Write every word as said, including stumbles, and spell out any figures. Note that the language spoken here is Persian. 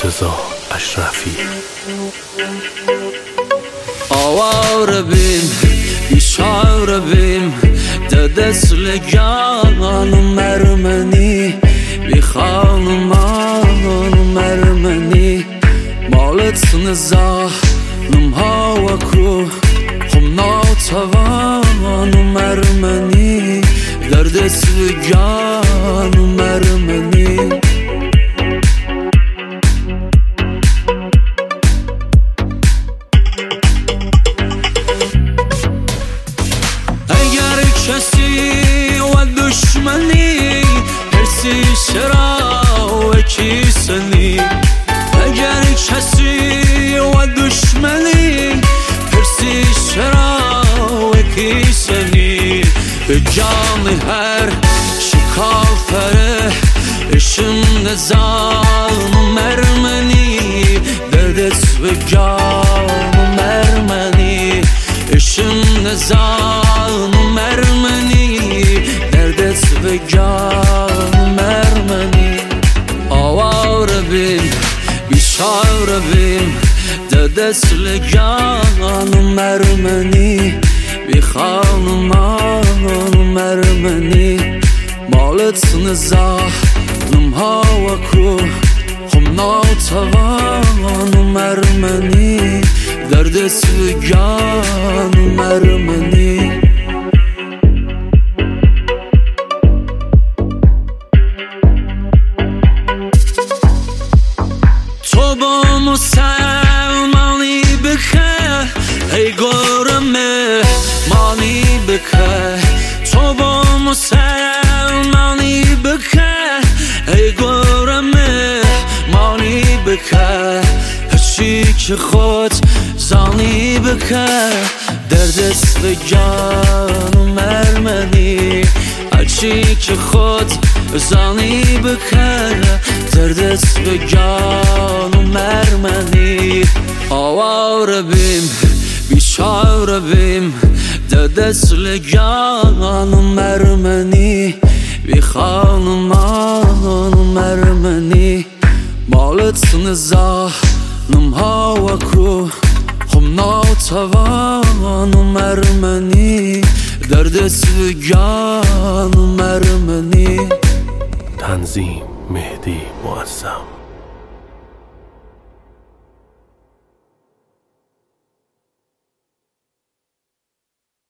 مرتضی اشرفی. آواره بیم بیچاره بیم ده دسلگان مرمنی بی خانمان مرمنی مالت نزاحنم هوا کرو خم ناتوان مرمنی در دسلگان مرمنی کسی و دشمنی هرسی چرا و کیسنی اگر کسی و دشمنی هرسی چرا و کیسنی به جان هر شکافره اشم نظام مرمنی در دست به جان مرمنی اشم نظام مرمنی در دست به جان مرمنی آواره بیم بیچاره بیم در دست لگان مرمنی بی خانمان مرمنی مالت نزاحنم هوا کرو خم ناتوان مرمنی در دست لگان مرمنی تو با مسلمانی بکه ای گرمه مانی بکه تو با مسلمانی بکه ای گرمه مانی بکه هرچی که خود زانی بکه در دست به جان مرمنی هرچی که خود زانی بکه در دست به جان مرمنی آواره بیم بیچاره بیم در دست لگان مرمنی بی خانمان مرمنی مالت نزاحنم هوا کرو خم ناتوان مرمنی در دست به جان مرمنی. تنظیم مهدی معظم.